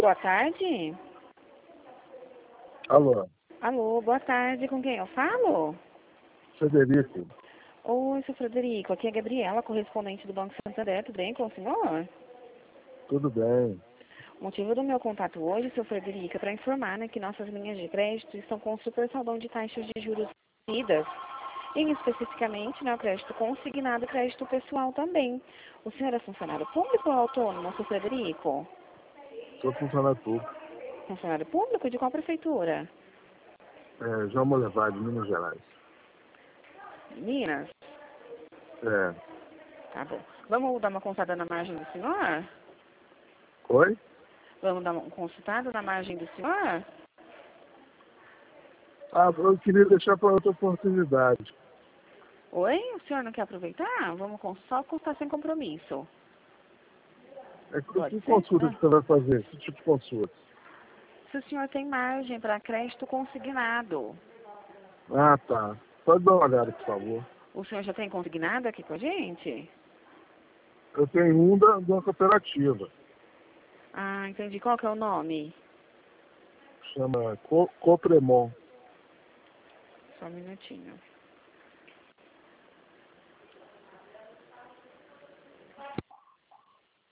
Boa tarde. Alô, Alô, boa tarde. Com quem eu falo? Frederico. Oi, seu Frederico. Aqui é a Gabriela, correspondente do Banco Santander. Tudo bem com o senhor? Tudo bem? O motivo do meu contato hoje, seu Frederico, é para informar, né, que nossas linhas de crédito estão com super saldão de taxas de juros reduzidas. E especificamente, né, o crédito consignado e crédito pessoal também. O senhor é funcionário público ou autônomo, seu Frederico? Sou funcionário público. Funcionário público de qual prefeitura? João Molevade, Minas Gerais. Minas? É. Tá bom. Vamos dar uma consultada na margem do senhor? Oi? Vamos dar uma consultada na margem do senhor? Eu queria deixar para outra oportunidade. Oi? O senhor não quer aproveitar? Vamos só consultar sem compromisso. Pode Que ser? consulta Né? que você vai fazer? Que tipo de consulta? Se o senhor tem margem para crédito consignado. Ah, tá. Pode dar uma olhada, por favor. O senhor já tem consignado aqui com a gente? Eu tenho um de uma cooperativa. Ah, entendi. Qual que é o nome? Chama Copremon. Só um minutinho.